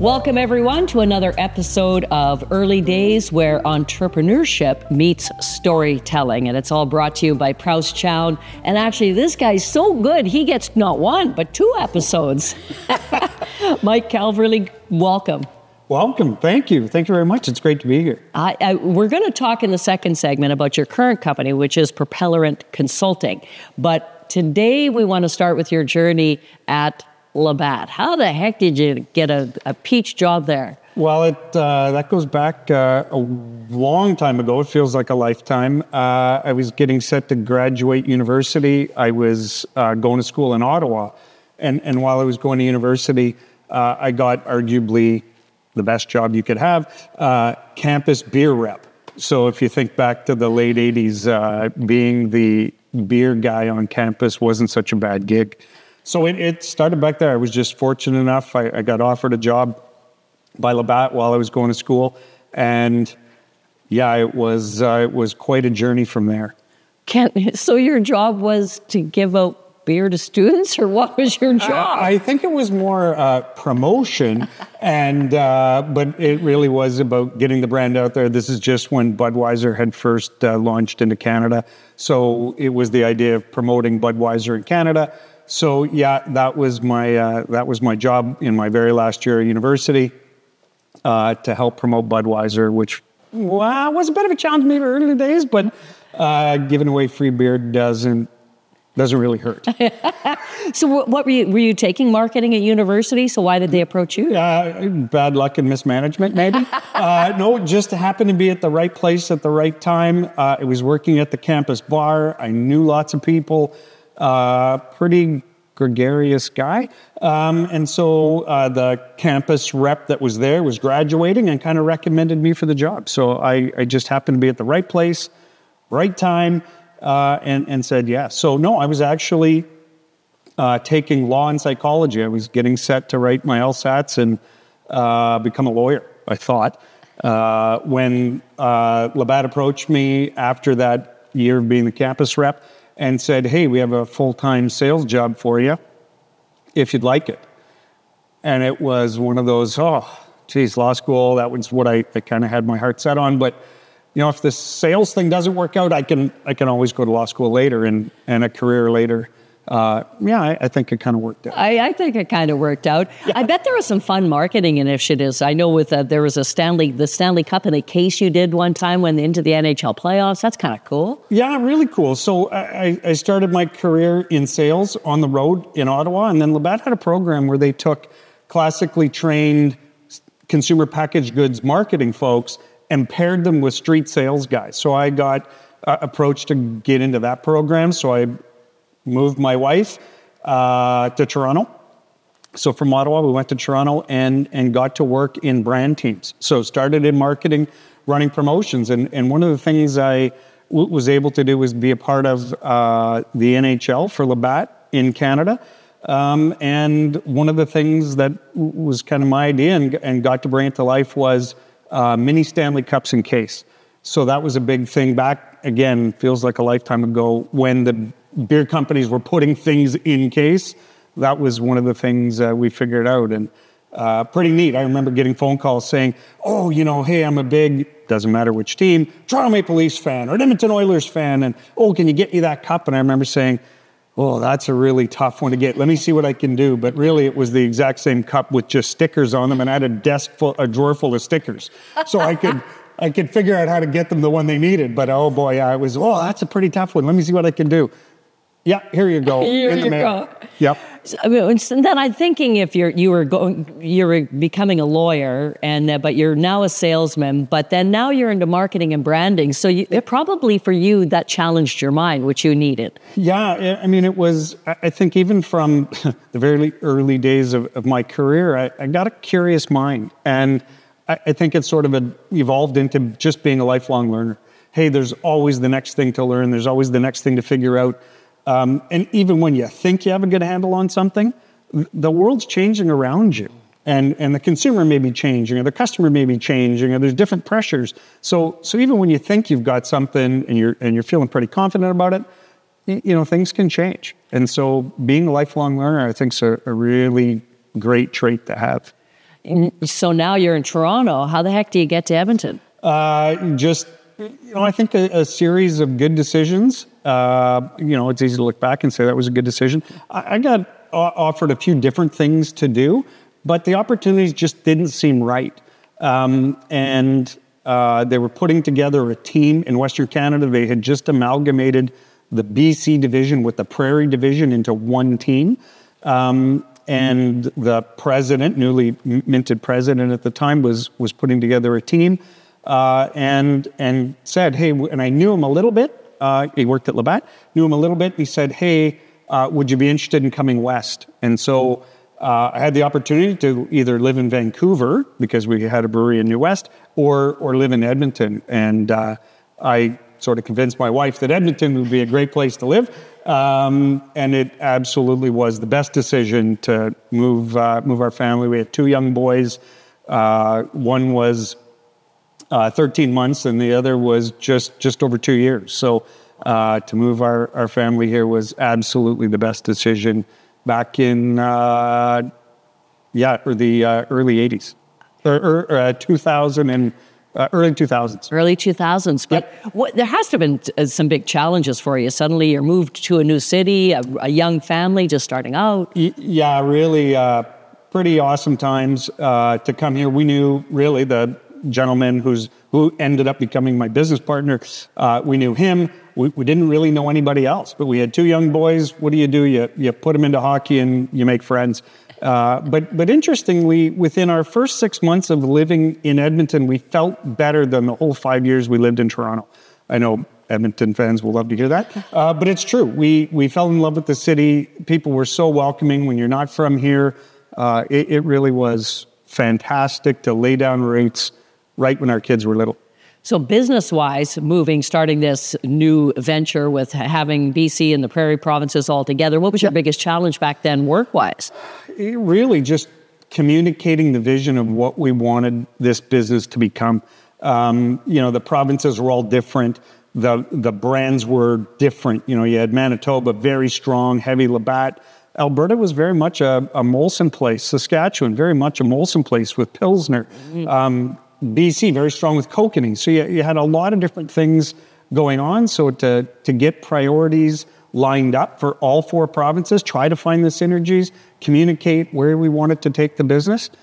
Welcome, everyone, to another episode of Early Days, where entrepreneurship meets storytelling. And it's all brought to you by Prowse Chown. And actually, this guy's so good, he gets not one, but two episodes. Mike Calverley, welcome. Welcome. Thank you. Thank you very much. It's great to be here. We're going to talk in the second segment about your current company, which is Propellerant Consulting. But today, we want to start with your journey at Labatt. How the heck did you get a peach job there? Well, that goes back a long time ago. It feels like a lifetime. I was getting set to graduate university. I was going to school in Ottawa. And while I was going to university, I got arguably the best job you could have, campus beer rep. So if you think back to the late 80s, being the beer guy on campus wasn't such a bad gig. So it started back there. I was just fortunate enough. I got offered a job by Labatt while I was going to school. And yeah, it was quite a journey from there. So your job was to give out beer to students, or what was your job? I think it was more promotion, but it really was about getting the brand out there. This is just when Budweiser had first launched into Canada. So it was the idea of promoting Budweiser in Canada. So yeah, that was my job in my very last year of university, to help promote Budweiser, which was a bit of a challenge maybe early days, but giving away free beer doesn't really hurt. So what were you taking marketing at university? So why did they approach you? Bad luck and mismanagement, maybe. No, just happened to be at the right place at the right time. I was working at the campus bar. I knew lots of people. Pretty gregarious guy. And so the campus rep that was there was graduating and kind of recommended me for the job. So I just happened to be at the right place, right time, and said yes. So no, I was actually taking law and psychology. I was getting set to write my LSATs and become a lawyer, I thought. When Labatt approached me after that year of being the campus rep, and said, hey, we have a full-time sales job for you, if you'd like it. And it was one of those, law school, that was what I kind of had my heart set on. But, if the sales thing doesn't work out, I can always go to law school later and a career later. I think it kind of worked out. I think it kind of worked out. Yeah. I bet there were some fun marketing initiatives. I know with there was the Stanley Cup in a case you did one time when into the NHL playoffs. That's kind of cool. Yeah, really cool. So I started my career in sales on the road in Ottawa, and then Labatt had a program where they took classically trained consumer packaged goods marketing folks and paired them with street sales guys. So I got approached to get into that program. So I moved my wife to Toronto. So from Ottawa, we went to Toronto and got to work in brand teams. So started in marketing, running promotions. And one of the things I was able to do was be a part of the NHL for Labatt in Canada. And one of the things that was kind of my idea and got to bring it to life was mini Stanley Cups in case. So that was a big thing back, again, feels like a lifetime ago, when the beer companies were putting things in case. That was one of the things we figured out, and pretty neat. I remember getting phone calls saying, hey, I'm a big, doesn't matter which team, Toronto Maple Leafs fan or an Edmonton Oilers fan, and can you get me that cup? And I remember saying, that's a really tough one to get. Let me see what I can do. But really, it was the exact same cup with just stickers on them, and I had a drawer full of stickers. So I could figure out how to get them the one they needed. But it was, that's a pretty tough one. Let me see what I can do. Yeah, here you go. Here you go. Yep. And then I'm thinking if you were becoming a lawyer, but you're now a salesman, but then now you're into marketing and branding. So it probably for you that challenged your mind, which you needed. Yeah, I mean, it was. I think even from the very early days of my career, I got a curious mind, and I think it sort of evolved into just being a lifelong learner. Hey, there's always the next thing to learn. There's always the next thing to figure out. And even when you think you have a good handle on something, the world's changing around you. And the consumer may be changing, or the customer may be changing, or there's different pressures. So even when you think you've got something and you're feeling pretty confident about it, things can change. And so being a lifelong learner, I think, is a really great trait to have. So now you're in Toronto. How the heck do you get to Edmonton? Just, I think a series of good decisions. It's easy to look back and say that was a good decision. I got offered a few different things to do, but the opportunities just didn't seem right. And they were putting together a team in Western Canada. They had just amalgamated the BC division with the Prairie division into one team. And the president, newly minted president at the time, was putting together a team and said, hey, and I knew him a little bit. He worked at Labatt, knew him a little bit. He said, hey, would you be interested in coming west? And so I had the opportunity to either live in Vancouver, because we had a brewery in New West, or live in Edmonton. And I sort of convinced my wife that Edmonton would be a great place to live. And it absolutely was the best decision to move our family. We had two young boys. One was 13 months and the other was just over 2 years. So to move our family here was absolutely the best decision back in the early 80s, or 2000 and early 2000s. Early 2000s. But there has to have been some big challenges for you. Suddenly you're moved to a new city, a young family just starting out. Yeah, really pretty awesome times to come here. We knew really the gentleman who ended up becoming my business partner. We knew him. We didn't really know anybody else, but we had two young boys. What do? You put them into hockey and you make friends. But interestingly, within our first 6 months of living in Edmonton, we felt better than the whole 5 years we lived in Toronto. I know Edmonton fans will love to hear that, but it's true. We fell in love with the city. People were so welcoming. When you're not from here, it really was fantastic to lay down roots right when our kids were little. So business-wise, starting this new venture with having BC and the Prairie provinces all together, what was your biggest challenge back then work-wise? Really just communicating the vision of what we wanted this business to become. The provinces were all different. The brands were different. You had Manitoba, very strong, heavy Labatt. Alberta was very much a Molson place. Saskatchewan, very much a Molson place with Pilsner. BC, very strong with kokanee. So you had a lot of different things going on. So to get priorities lined up for all four provinces, try to find the synergies, communicate where we wanted to take the business,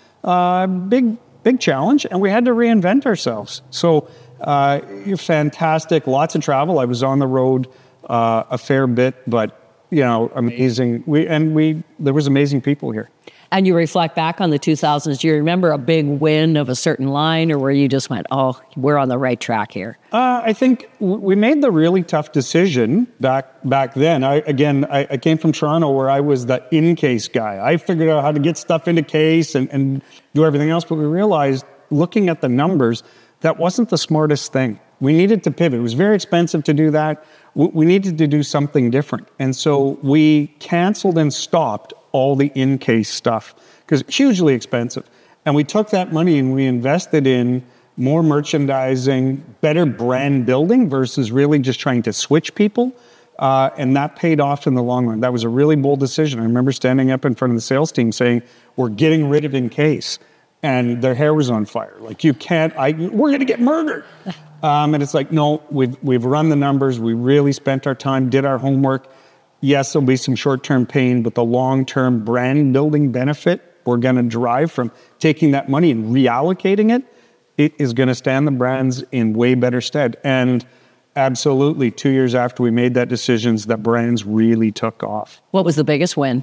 big challenge. And we had to reinvent ourselves. So fantastic, lots of travel. I was on the road a fair bit, but amazing. There was amazing people here. And you reflect back on the 2000s. Do you remember a big win of a certain line, or where you just went, oh, we're on the right track here? I think we made the really tough decision back then. I came from Toronto, where I was the in-case guy. I figured out how to get stuff into case and do everything else, but we realized, looking at the numbers, that wasn't the smartest thing. We needed to pivot. It was very expensive to do that. We needed to do something different. And so we canceled and stopped all the in-case stuff, because it's hugely expensive. And we took that money and we invested in more merchandising, better brand building versus really just trying to switch people. And that paid off in the long run. That was a really bold decision. I remember standing up in front of the sales team saying, we're getting rid of in-case. And their hair was on fire. Like, we're going to get murdered. And it's like, no, we've run the numbers. We really spent our time, did our homework. Yes, there'll be some short-term pain, but the long-term brand building benefit we're going to drive from taking that money and reallocating it is going to stand the brands in way better stead. And absolutely, 2 years after we made that decision, the brands really took off. What was the biggest win?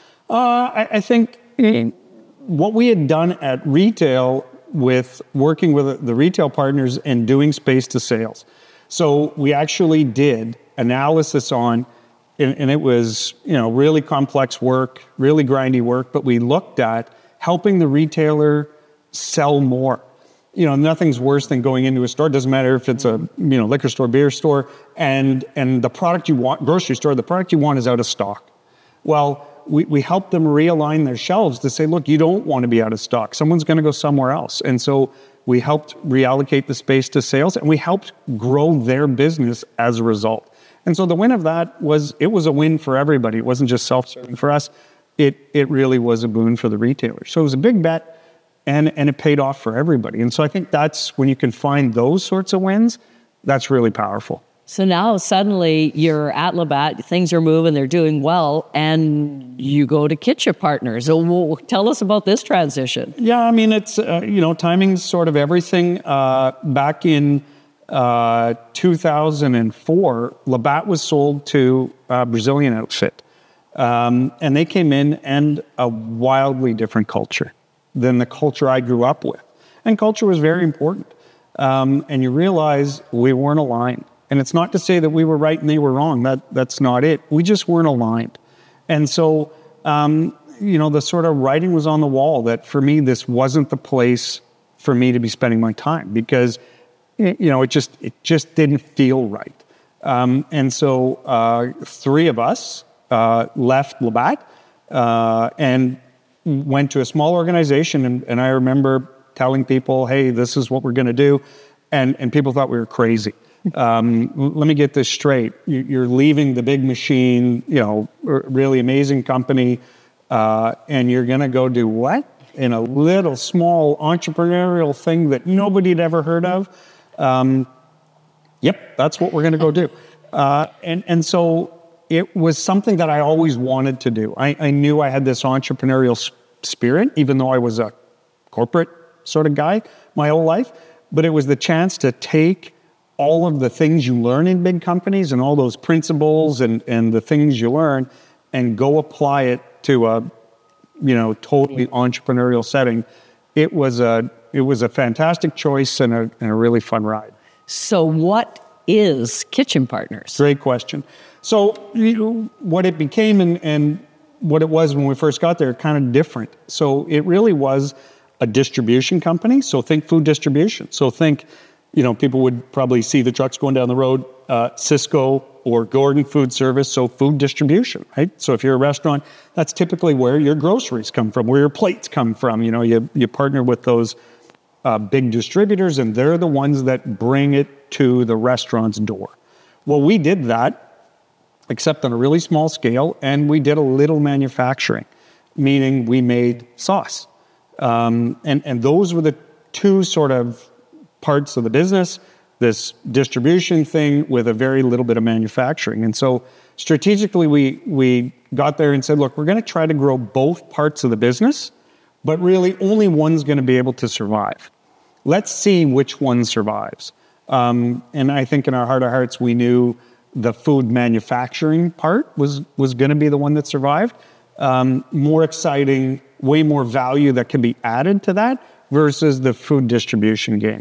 I think what we had done at retail with working with the retail partners and doing space to sales. So we actually did analysis on, and it was, really complex work, really grindy work, but we looked at helping the retailer sell more. Nothing's worse than going into a store. It doesn't matter if it's a, liquor store, beer store, and the product you want, grocery store, the product you want is out of stock. Well, we helped them realign their shelves to say, look, you don't want to be out of stock. Someone's going to go somewhere else. And so we helped reallocate the space to sales, and we helped grow their business as a result. And so the win of that it was a win for everybody. It wasn't just self-serving for us. It really was a boon for the retailer. So it was a big bet. and it paid off for everybody. And so I think that's when you can find those sorts of wins, that's really powerful. So now suddenly you're at Labatt, things are moving, they're doing well, and you go to Kitchen Partners. So tell us about this transition. Yeah, I mean, it's, timing's sort of everything. Back in 2004, Labatt was sold to a Brazilian outfit. And they came in and a wildly different culture than the culture I grew up with. And culture was very important. And you realize we weren't aligned. And it's not to say that we were right and they were wrong. That's not it. We just weren't aligned. And so, the sort of writing was on the wall that for me, this wasn't the place for me to be spending my time because, it just didn't feel right. And so 3 of us left Labatt and went to a small organization. And I remember telling people, hey, this is what we're going to do. And people thought we were crazy. Let me get this straight. You're leaving the big machine, really amazing company, and you're going to go do what? In a little small entrepreneurial thing that nobody had ever heard of? Yep, that's what we're going to go do. And so it was something that I always wanted to do. I knew I had this entrepreneurial spirit, even though I was a corporate sort of guy my whole life. But it was the chance to take all of the things you learn in big companies and all those principles and the things you learn and go apply it to a, totally entrepreneurial setting. It was a fantastic choice and a really fun ride. So what is Kitchen Partners? Great question. So what it became and what it was when we first got there, kind of different. So it really was a distribution company. So think food distribution. So think, people would probably see the trucks going down the road, Sysco or Gordon Food Service, so food distribution, right? So if you're a restaurant, that's typically where your groceries come from, where your plates come from. You partner with those big distributors, and they're the ones that bring it to the restaurant's door. Well, we did that, except on a really small scale, and we did a little manufacturing, meaning we made sauce. And those were the 2 sort of parts of the business, this distribution thing with a very little bit of manufacturing. And so strategically, we got there and said, look, we're going to try to grow both parts of the business, but really only one's going to be able to survive. Let's see which one survives. And I think in our heart of hearts, we knew the food manufacturing part was going to be the one that survived. More exciting, way more value that can be added to that versus the food distribution game.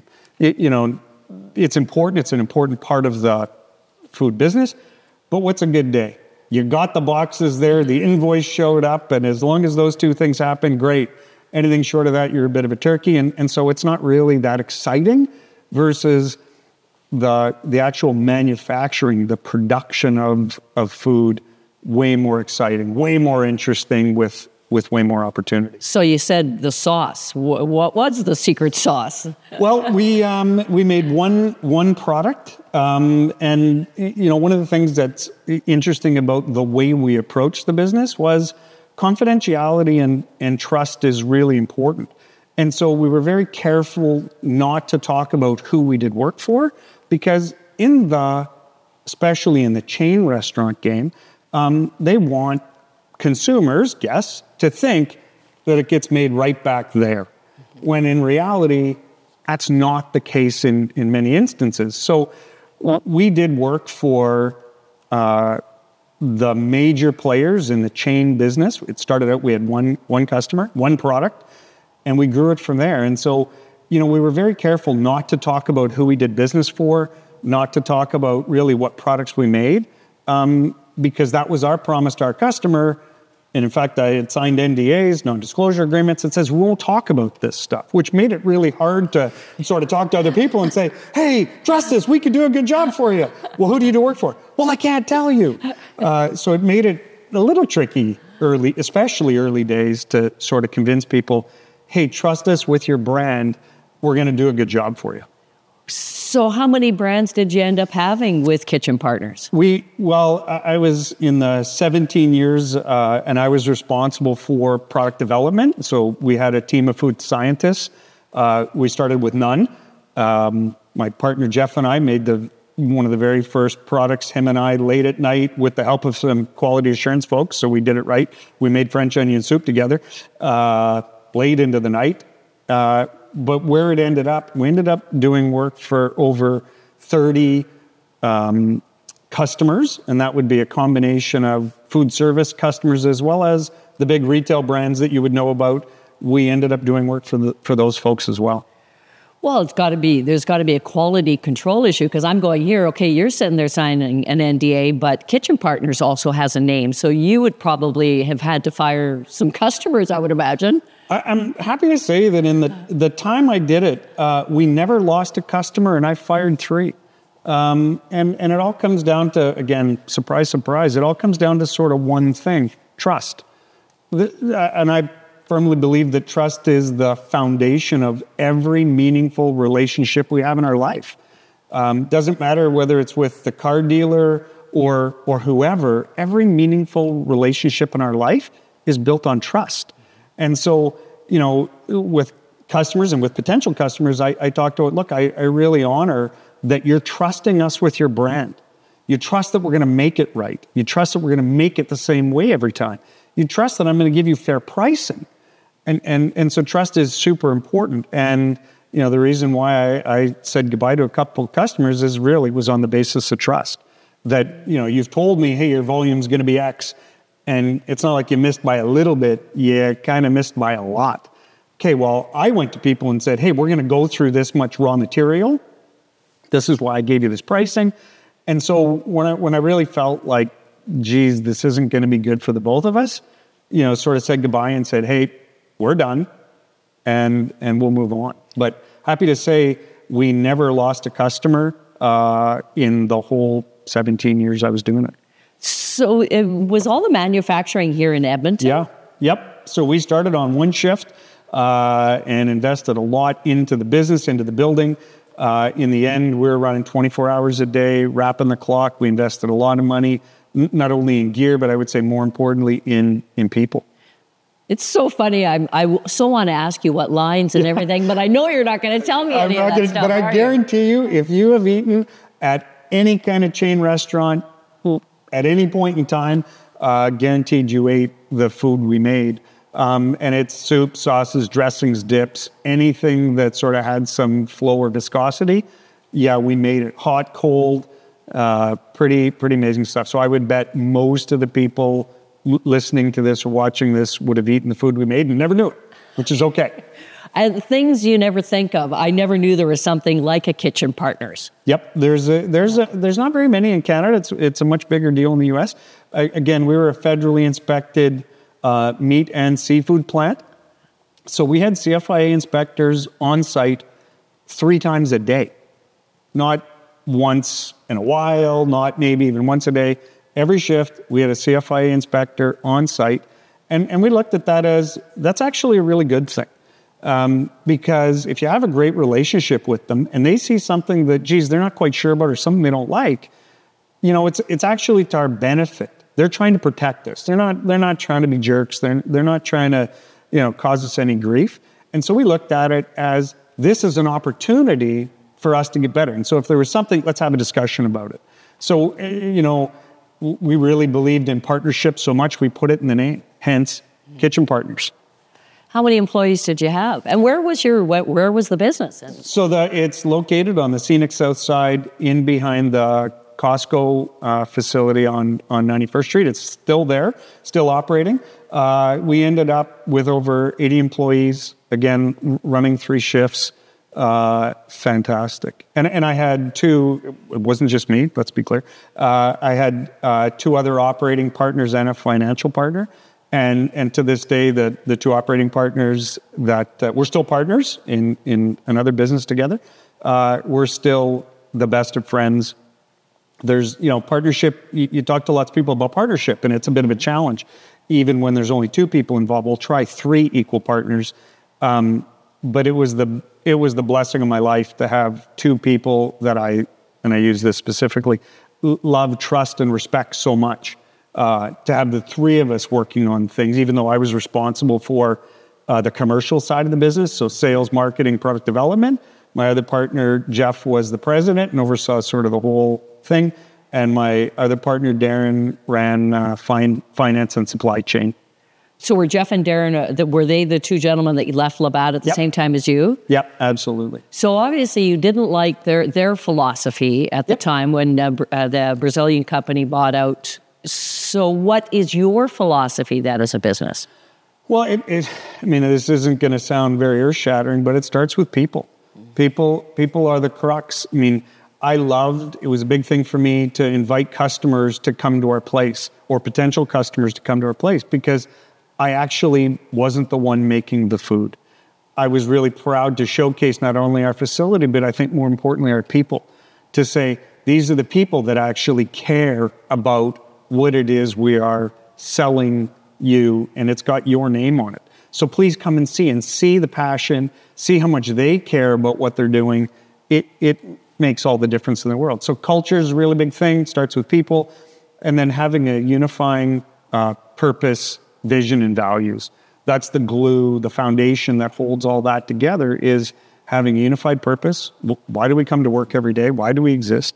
It's important. It's an important part of the food business. But what's a good day? You got the boxes there, the invoice showed up, and as long as those 2 things happen, great. Anything short of that, you're a bit of a turkey. And so it's not really that exciting versus the actual manufacturing, the production of food, way more exciting, way more interesting with way more opportunity. So you said the sauce. What was the secret sauce? Well, we made one product, and one of the things that's interesting about the way we approached the business was confidentiality and trust is really important. And so we were very careful not to talk about who we did work for, because especially in the chain restaurant game, they want consumers, guests, to think that it gets made right back there, when in reality, that's not the case in many instances. So we did work for the major players in the chain business. It started out, we had one customer, one product, and we grew it from there. And so, we were very careful not to talk about who we did business for, not to talk about really what products we made, because that was our promise to our customer. And in fact, I had signed NDAs, non-disclosure agreements, that says we won't talk about this stuff, which made it really hard to sort of talk to other people and say, hey, trust us, we could do a good job for you. Well, who do you do work for? Well, I can't tell you. So it made it a little tricky especially early days, to sort of convince people, hey, trust us with your brand, we're going to do a good job for you. So how many brands did you end up having with Kitchen Partners? I was in the 17 years, and I was responsible for product development. So we had a team of food scientists. We started with none. My partner Jeff and I made one of the very first products, him and I, late at night with the help of some quality assurance folks. So we did it right. We made French onion soup together, late into the night. But where it ended up, we ended up doing work for over 30 customers, and that would be a combination of food service customers as well as the big retail brands that you would know about. We ended up doing work for those folks as well. Well, there's got to be a quality control issue, because I'm going here, okay, you're sitting there signing an NDA, but Kitchen Partners also has a name. So you would probably have had to fire some customers, I would imagine. I'm happy to say that in the time I did it, we never lost a customer, and I fired 3. And it all comes down to, again, surprise, surprise, it all comes down to sort of one thing: trust. And I firmly believe that trust is the foundation of every meaningful relationship we have in our life. Doesn't matter whether it's with the car dealer or whoever, every meaningful relationship in our life is built on trust. And so, with customers and with potential customers, I talk to it, look, I really honor that you're trusting us with your brand. You trust that we're going to make it right. You trust that we're going to make it the same way every time. You trust that I'm going to give you fair pricing. And so trust is super important. And, the reason why I said goodbye to a couple of customers was on the basis of trust. That, you've told me, hey, your volume's going to be X. And it's not like you missed by a little bit, you kind of missed by a lot. Okay, well, I went to people and said, hey, we're going to go through this much raw material. This is why I gave you this pricing. And so when I really felt like, geez, this isn't going to be good for the both of us, sort of said goodbye and said, hey, we're done, and we'll move on. But happy to say we never lost a customer in the whole 17 years I was doing it. So it was all the manufacturing here in Edmonton? Yeah. Yep. So we started on one shift and invested a lot into the business, into the building. In the end, we were running 24 hours a day, wrapping the clock. We invested a lot of money, not only in gear, but I would say more importantly in people. It's so funny. I so want to ask you what lines and everything, but I know you're not going to tell me any of that stuff. But I guarantee you, if you have eaten at any kind of chain restaurant at any point in time, guaranteed you ate the food we made. And it's soup, sauces, dressings, dips, anything that sort of had some flow or viscosity. Yeah, we made it hot, cold, pretty amazing stuff. So I would bet most of the people listening to this or watching this would have eaten the food we made and never knew it, which is okay. And things you never think of. I never knew there was something like a Kitchen Partners. Yep, there's not very many in Canada. It's a much bigger deal in the U.S. Again, we were a federally inspected meat and seafood plant, so we had CFIA inspectors on site 3 times a day, not once in a while, not maybe even once a day. Every shift, we had a CFIA inspector on site, and we looked at that as, that's actually a really good thing. Because if you have a great relationship with them and they see something that, geez, they're not quite sure about or something they don't like, it's actually to our benefit. They're trying to protect us. They're not trying to be jerks. They're not trying to, cause us any grief. And so we looked at it as, this is an opportunity for us to get better. And so if there was something, let's have a discussion about it. So, we really believed in partnership so much we put it in the name, hence Kitchen Partners. How many employees did you have? And where was the business? So it's located on the scenic south side in behind the Costco facility on 91st Street. It's still there, still operating. We ended up with over 80 employees, again, running 3 shifts. Fantastic. And I had 2, it wasn't just me, let's be clear. I had 2 other operating partners and a financial partner. And to this day, the 2 operating partners that we're still partners in another business together. We're still the best of friends. There's, partnership. You talk to lots of people about partnership, and it's a bit of a challenge. Even when there's only 2 people involved, we'll try 3 equal partners. But it was the was the blessing of my life to have two people that and I use this specifically, love, trust, and respect so much. To have the three of us working on things, even though I was responsible for the commercial side of the business, so sales, marketing, product development. My other partner, Jeff, was the president and oversaw sort of the whole thing. And my other partner, Darren, ran finance and supply chain. So were Jeff and Darren, were they the two gentlemen that you left Labatt at the same time as you? Yep, absolutely. So obviously you didn't like their philosophy at the time when the Brazilian company bought out. So what is your philosophy then as a business? Well, I mean, this isn't going to sound very earth-shattering, but it starts with people. People are the crux. I mean, it was a big thing for me to invite customers to come to our place, or potential customers to come to our place, because I actually wasn't the one making the food. I was really proud to showcase not only our facility, but I think more importantly, our people, to say, these are the people that actually care about what it is we are selling you, and it's got your name on it. So please come and see the passion, see how much they care about what they're doing. It makes all the difference in the world. So culture is a really big thing. It starts with people, and then having a unifying purpose, vision, and values. That's the glue, the foundation that holds all that together, is having a unified purpose. Why do we come to work every day? Why do we exist?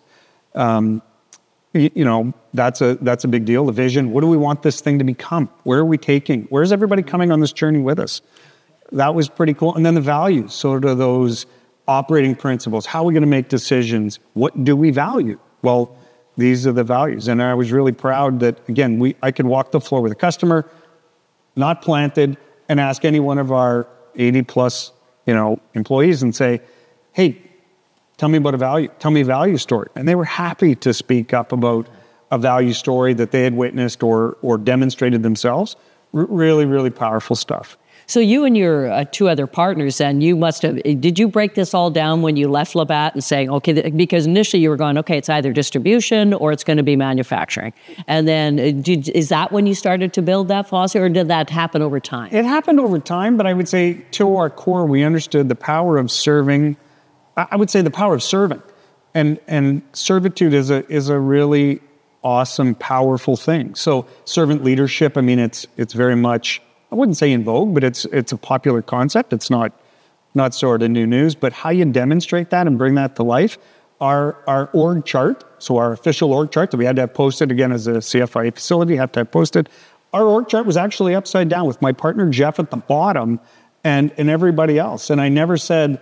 That's a big deal. The vision, what do we want this thing to become? Where are we taking? Where's everybody coming on this journey with us? That was pretty cool. And then the values, sort of those operating principles. How are we going to make decisions? What do we value? Well, these are the values. And I was really proud that, again, I could walk the floor with a customer, not planted, and ask any one of our 80 plus, employees and say, hey, tell me about a value. Tell me a value story. And they were happy to speak up about a value story that they had witnessed or demonstrated themselves. Really, really powerful stuff. So you and your two other partners, then, did you break this all down when you left Labatt and saying, okay, because initially you were going, okay, it's either distribution or it's going to be manufacturing. And then is that when you started to build that philosophy, or did that happen over time? It happened over time, but I would say to our core, we understood the power of serving. I would say the power of serving. And servitude is a really awesome, powerful thing. So servant leadership, I mean, it's very much, I wouldn't say in vogue, but it's a popular concept. It's not sort of new news, but how you demonstrate that and bring that to life. Our org chart, so our official org chart that we had to have posted, again, as a CFIA facility, have to have posted. Our org chart was actually upside down with my partner Jeff at the bottom and everybody else. And I never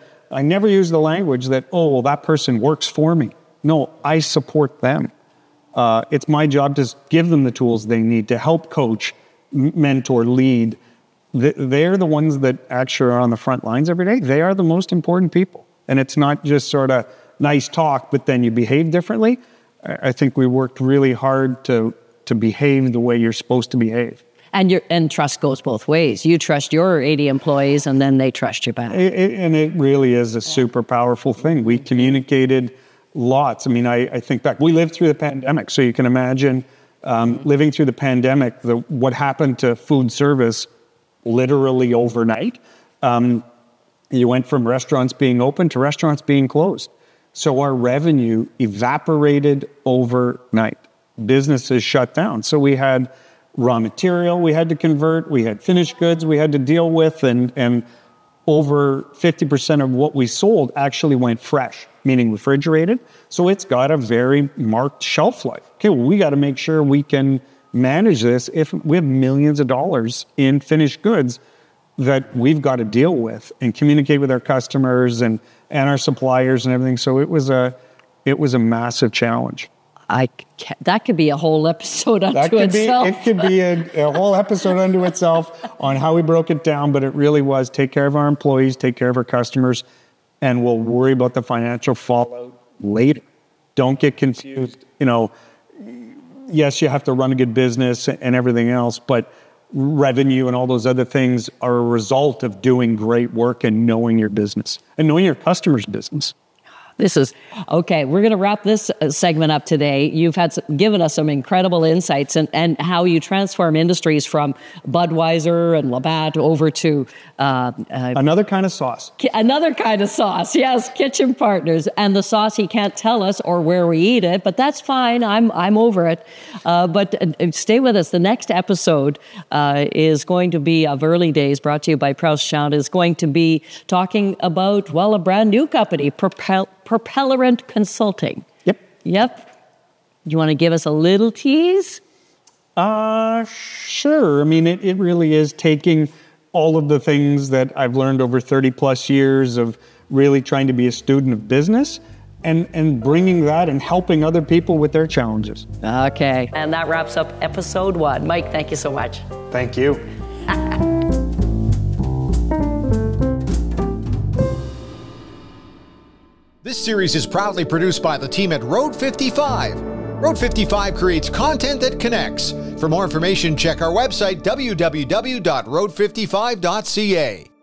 used the language that, oh, well, that person works for me. No, I support them. It's my job to give them the tools they need to help coach, mentor, lead. They're the ones that actually are on the front lines every day. They are the most important people. And it's not just sort of nice talk, but then you behave differently. I think we worked really hard to behave the way you're supposed to behave. And trust goes both ways. You trust your 80 employees, and then they trust you back. And it really is a super powerful thing. We communicated lots. I mean, I think back, we lived through the pandemic, so you can imagine living through the pandemic, what happened to food service literally overnight. You went from restaurants being open to restaurants being closed. So our revenue evaporated overnight. Businesses shut down. So we had raw material we had to convert, we had finished goods we had to deal with, and over 50% of what we sold actually went fresh, meaning refrigerated. So it's got a very marked shelf life. Okay, well, we got to make sure we can manage this if we have millions of dollars in finished goods that we've got to deal with and communicate with our customers and our suppliers and everything. So it was a massive challenge. That could be a whole episode unto itself. It could be a whole episode unto itself on how we broke it down, but it really was take care of our employees, take care of our customers, and we'll worry about the financial fallout later. Don't get confused. Yes, you have to run a good business and everything else, but revenue and all those other things are a result of doing great work and knowing your business and knowing your customer's business. This is okay. We're going to wrap this segment up today. You've given us some incredible insights and how you transform industries from Budweiser and Labatt over to another kind of sauce. Another kind of sauce, yes, Kitchen Partners. And the sauce, he can't tell us or where we eat it, but that's fine. I'm over it. But stay with us. The next episode is going to be of Early Days, brought to you by Proust Chown, is going to be talking about, well, a brand new company, Propellerant Consulting. Yep. You want to give us a little tease? Sure. I mean, it really is taking all of the things that I've learned over 30 plus years of really trying to be a student of business and bringing that and helping other people with their challenges. Okay. And that wraps up episode 1. Mike, thank you so much. Thank you. This series is proudly produced by the team at Road 55. Road 55 creates content that connects. For more information, check our website, www.road55.ca.